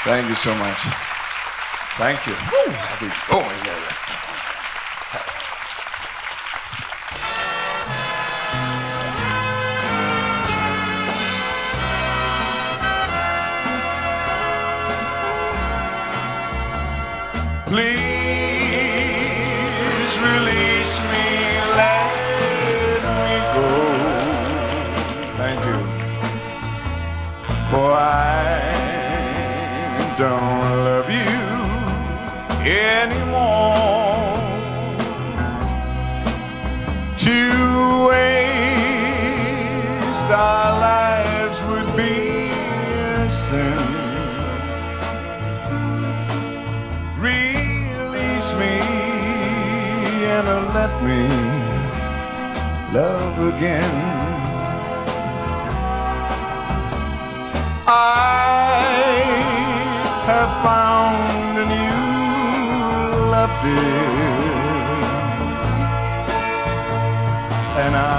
Thank you so much. Thank you. Woo. Oh, yeah. Please release me, let me go. Thank you. For I don't love you anymore. To waste our lives would be a sin. Release me and let me love again. I have found a new love, dear, and I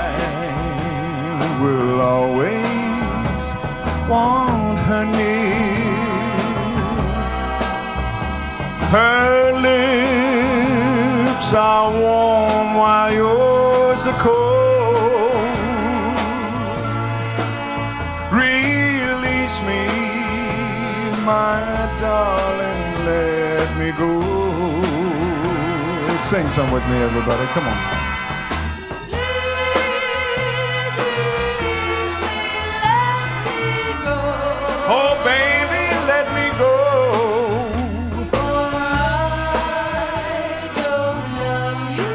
will always want her near. Her lips are warm while yours are cold. Release me, my darling, let me go. Sing some with me, everybody. Come on. Please release me, let me go. Oh, baby, let me go. For I don't love you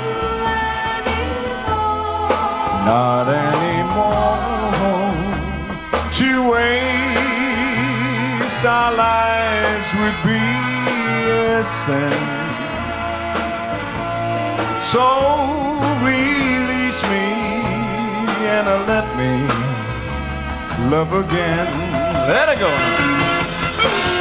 anymore. Not anymore. To waste our lives would be a sin. So release me and let me love again. Let it go.